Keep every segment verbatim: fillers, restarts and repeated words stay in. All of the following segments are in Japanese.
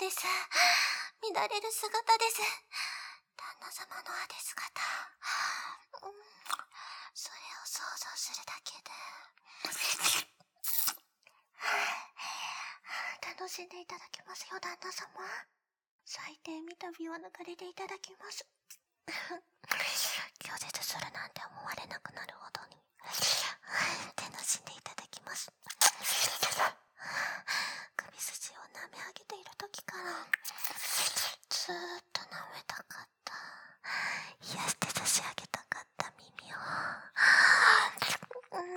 です。乱れる姿です。旦那様のあで姿、うん、それを想像するだけで楽しんでいただけますよ、旦那様。最低見た美は抜かれていただきます。拒絶するなんて思われなくなるほどに楽しんでいただきます。首筋を舐め上げている時からずーっと舐めたかった、癒して差し上げたかった耳を、うん、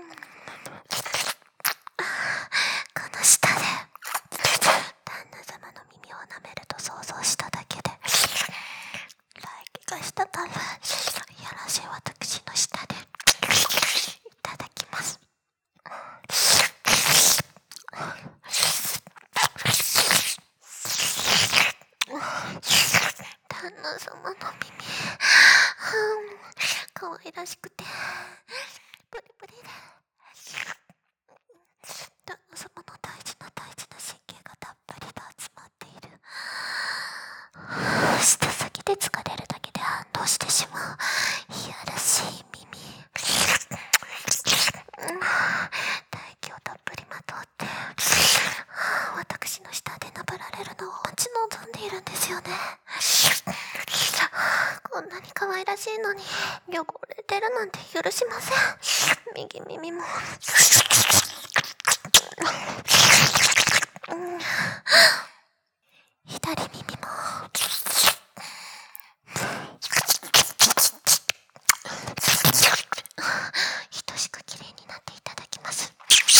この舌で旦那様の耳を舐めると想像しただけで来気がしたたるやらしい私の舌でいただきます。旦那様の耳、うん、可愛らしくてプリプリで、旦那様の大事な大事な神経がたっぷりと集まっている、舌先で疲れるだけで反応してしまういやらしい耳、うん、大気をたっぷりまとって私の舌でなぶられるのを待ち望んでいるんですよね。こんなに可愛らしいのに汚れてるなんて許しません。右耳も、うん、左耳も、等しく綺麗になっていただきます。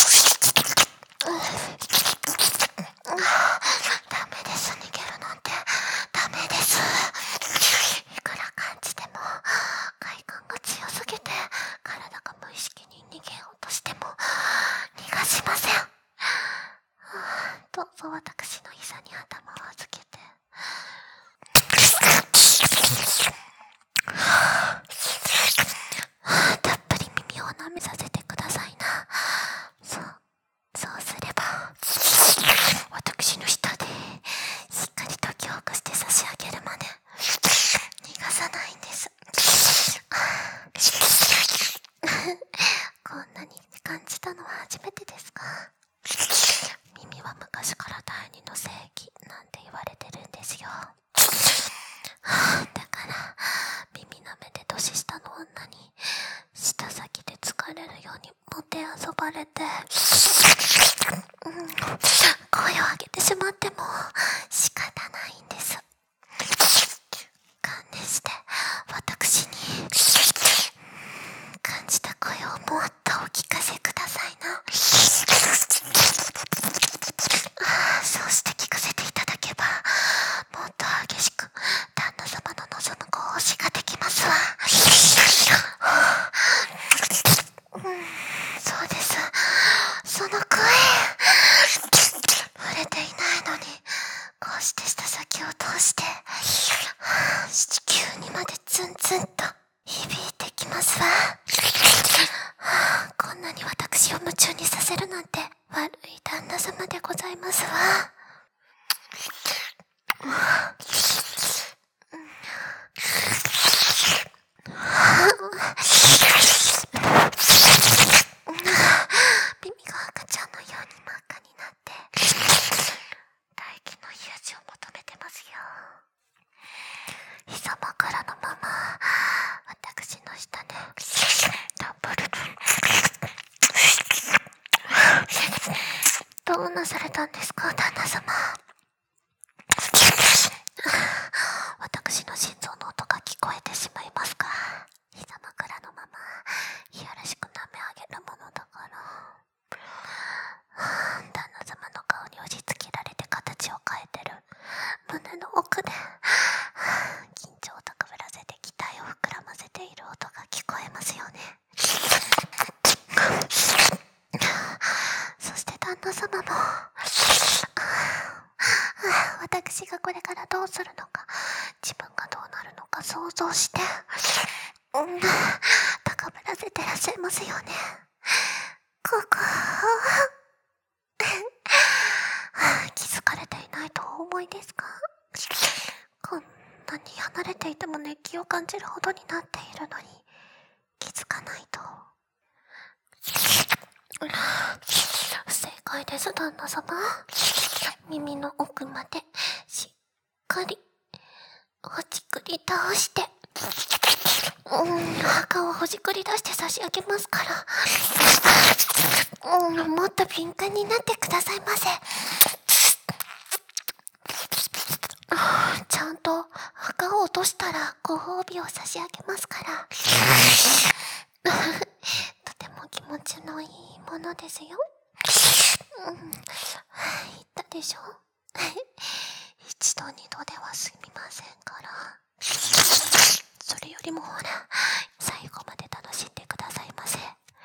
ダメです、逃げるなんてダメです。いくら感じても快感が強すぎて体が無意識に逃げようとしても逃がしません。どうぞ私の膝に頭を預けてたっぷり耳を舐めさせてくださいな。そうそうすれば私の舌でしっかりと凝固して差し上げるまで逃がさないんです。こんなに感じたのは初めてですか？耳は昔から第二の正義なんて言われてるんですよ。だから耳なめで年下の女に舌先で疲れるようにもてあそばれて、うん、声を上げてしまっても仕方ないんです。観念して私に感じた声をもっとお聞かせくださいな。そうして聞かせていただけばもっと激しく旦那様の望むご奉仕ができますわ。うん、そうです。その声触れていないのにこうして舌先を通して地球にまでツンツンと響いてきますわ。こんなに私を夢中にさせるなんて悪い旦那様でございますわ。耳が赤ちゃんのように真っ赤になって大気の癒しを求めてますよ。膝枕のまま私の下でダブルどうなされたんですか、旦那様。私の心臓の音が聞こえてしまいますか。膝枕のままいやらしく舐め上げるものだから、旦那様の顔に押し付けられて形を変えてる胸の奥で緊張を高ぶらせて期待を膨らませている音が聞こえますよね。そして旦那様も私がこれからどうするのか、自分がどうなるのか想像して、うん、高ぶらせてらっしゃいますよね。ここ気づかれていないと思いいですか？こんなに離れていても熱気を感じるほどになっているのに気づかないと。正解です、旦那様。耳の奥までしっかりほじくり倒して、うん、墓をほじくり出して差し上げますから、うん、もっと敏感になってくださいませ。ちゃんと墓を落としたらご褒美を差し上げますからとても気持ちのいいものですよ。うん、言ったでしょ一度二度ではすみませんから。それよりもほら、最後まで楽しんでくださいませ。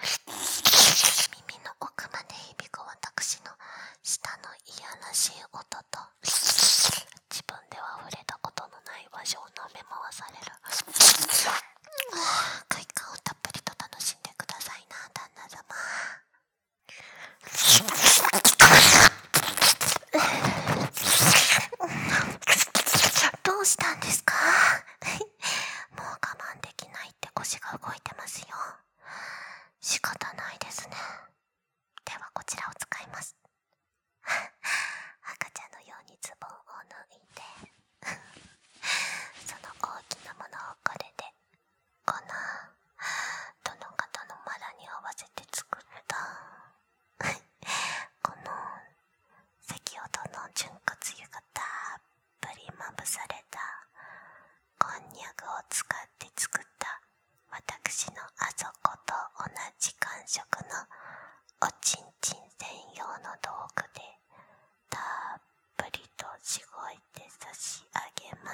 耳の奥まで響く私の舌のいやらしい音と、自分では触れたことのない場所を舐め回される快感をたっぷりと楽しんでくださいな、旦那様。どうしたんですか？もう我慢できないって腰が動いてますよ。仕方ないですね。ではこちらを使います。赤ちゃんのようにズボンを脱いでその大きなものをこれで、このどの方のマラに合わせて作ったこの先ほどの純骨油がたっぷりまぶされたこんにゃくを使って作った私のあそこと同じ感触のおちんちん専用の道具でたっぷりとしごいて差し上げます。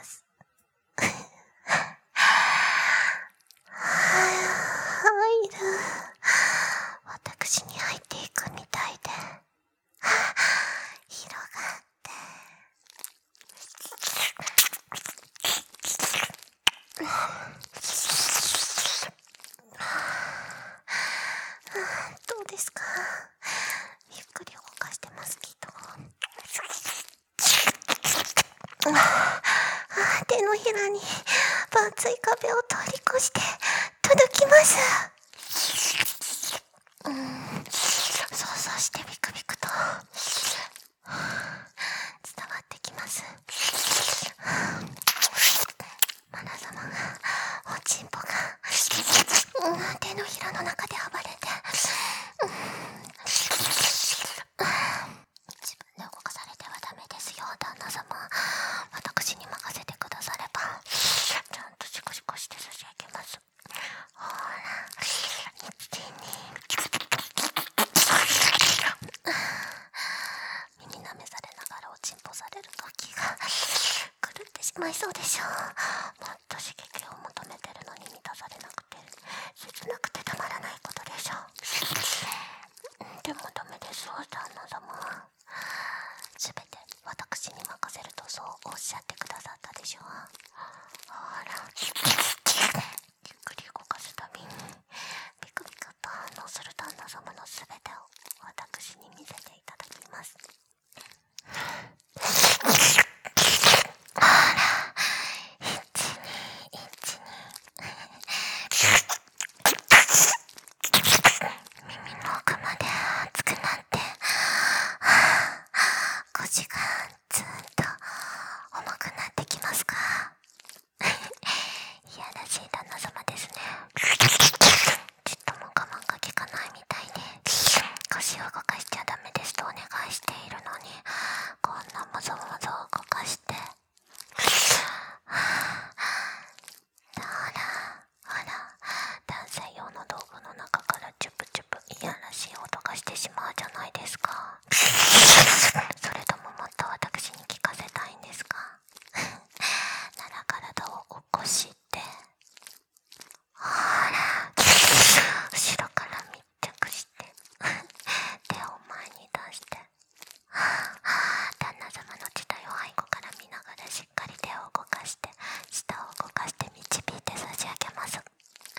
入る。私に入っていくみたいで広がってどうですか？ゆっくり動かしてますきっと。手のひらに分厚い壁を通り越して届きます。うん、想像してビクビクと伝わってきます。マナ様がおちんぽが、うん、手のひらの中で暴れて、うん、自分で動かされてはダメですよ、旦那様。私に任せてくださればちゃんとシコシコして差し上げます。ほら、一に耳舐めされながらおちんぽされる時が狂ってしまいそうでしょう。もっと刺激を求めてるのに満たされなくて切なくてたまらないことでしょう。でもダメですよ、旦那様。すべて私に任せるとそうおっしゃってくださったでしょう。ほら、ゆっくり動かすたびにビクビクと反応する旦那様のすべてを私に見せていただきます。ほら、一に一に耳の奥まで熱くなって腰がずーっと重くなってきますか？いやらしい旦那様ですね。ちっとも我慢が効かないみたいで、腰を動かしちゃダメですとお願いしているのに、こんなもぞもぞ動かしてほらほら、男性用の道具の中からチュプチュプいやらしい音がしてしまうじゃないですか。それとももっと私に聞かせたいんですか？なら体を起こしてほら、後ろから密着して手を前に出して旦那様の自体を背後から見ながらしっかり手を動かして舌を動かして導いて差し上げます。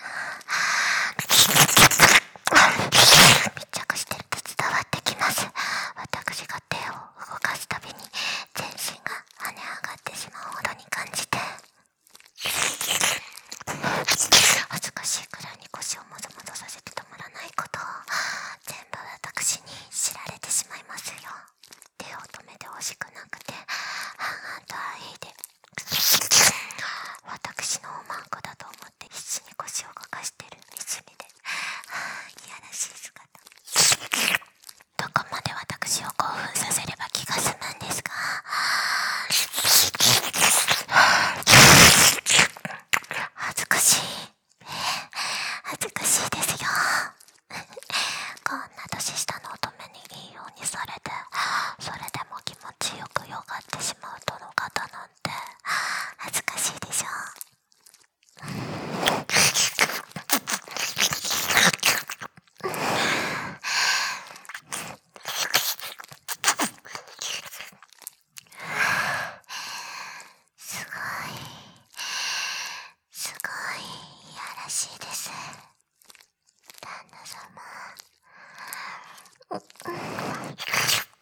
密着してると伝わってきます。 しまいますよ。手を止めてほしくなくて半々と愛で私のおまんこだと思って必死に腰をかかしてる惨めで、はあ、いやらしい姿。どこまで私を興奮させれば気が済むんですか。恥ずかしい恥ずかしいですよ。こんな年下の乙女にいいようにされて、それでも気持ちよくよがってしまうとの方なんて恥ずかしいでしょ。すごいすごいいやらしいです、旦那様。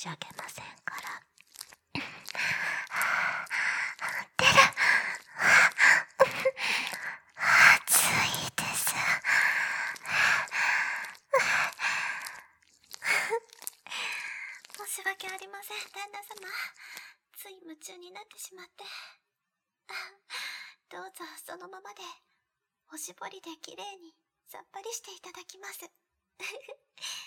し上げませんから。出る。暑いです。申し訳ありません、旦那様。つい夢中になってしまって。どうぞそのままで、おしぼりできれいにさっぱりしていただきます。